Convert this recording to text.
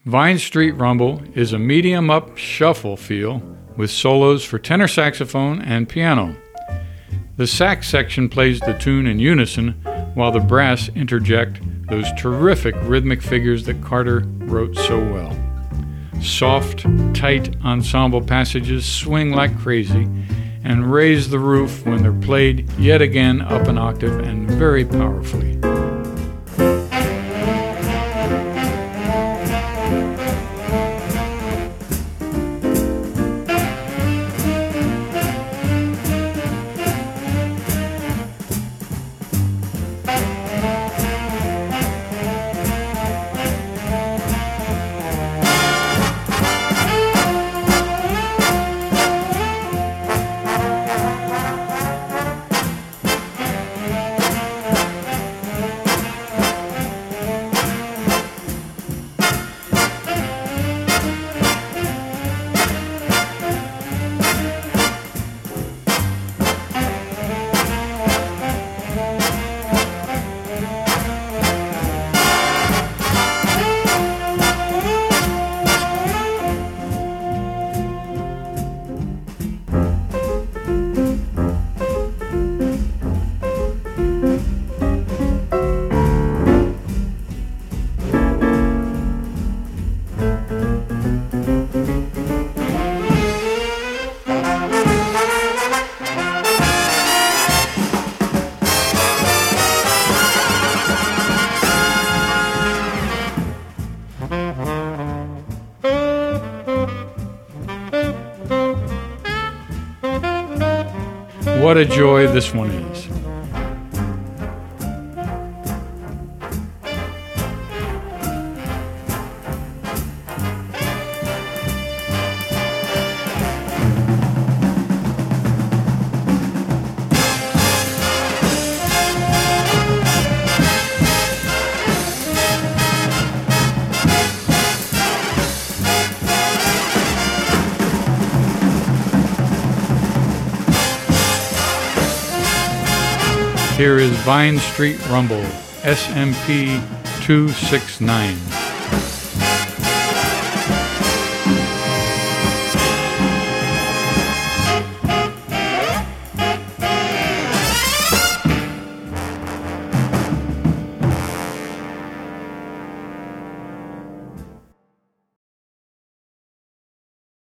Vine Street Rumble is a medium-up shuffle feel with solos for tenor saxophone and piano. The sax section plays the tune in unison, while the brass interject those terrific rhythmic figures that Carter wrote so well. Soft, tight ensemble passages swing like crazy and raise the roof when they're played yet again up an octave and very powerfully. What a joy this one is. Here is Vine Street Rumble, SMP 269.